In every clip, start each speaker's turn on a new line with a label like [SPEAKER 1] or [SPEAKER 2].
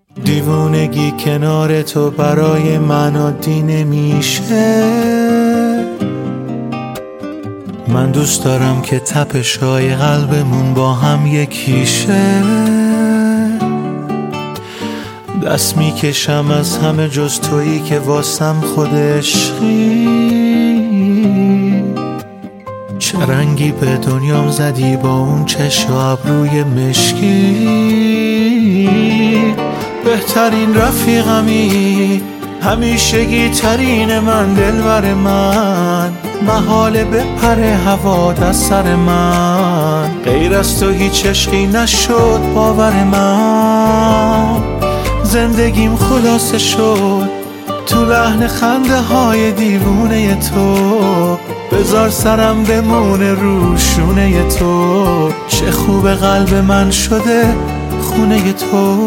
[SPEAKER 1] دیوونگی کنار تو برای من عادی نمیشه. من دوست دارم که تپش‌های قلبمون با هم یکیشه. دست میکشم از همه جز تویی که واسم خود عشقی. چه رنگی به دنیام زدی با اون چشم و ابروی مشکی. بهترین رفیقمی، همیشگی ترین من، دلبر من، محاله بپره هوا دست سر من. غیر از تو هیچ عشقی نشد باور من. زندگیم خلاصه شد تو لحن خنده های دیوونه تو. بذار سرم بمونه رو شونه تو. چه خوب قلب من شده خونه تو.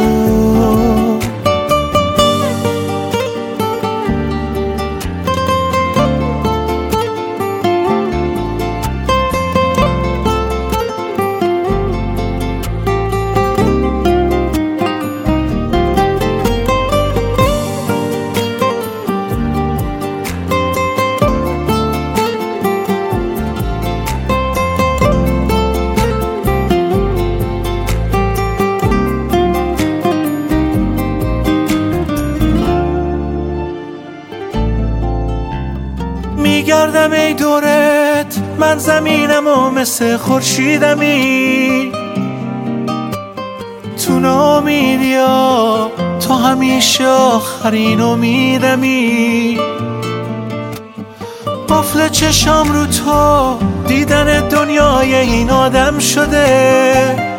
[SPEAKER 1] میگردم ای دورت، من زمینم و مثل خورشیدمی. تو ناامیدیا تو همیشه آخرین امیدمی. قفل چشام رو تو دیدن دنیای این آدم شده.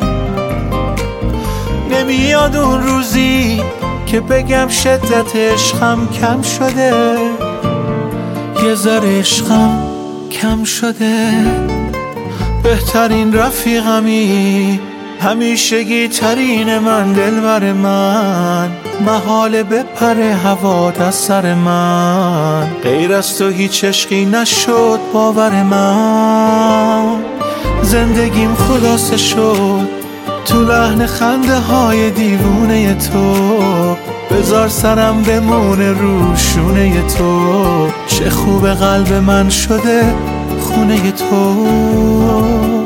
[SPEAKER 1] نمیاد اون روزی که بگم شدت عشقم کم شده. یه ذره عشقم کم شده. بهترین رفیقمی، همیشگی ترین من، دلبر من، محاله بپره هوا دست سر من. غیر از تو هیچ عشقی نشد باور من. زندگیم خلاصه شد تو لحن خنده های دیوونه تو. بذار سرم بمونه رو شونه تو. چه خوب قلب من شده خونه تو.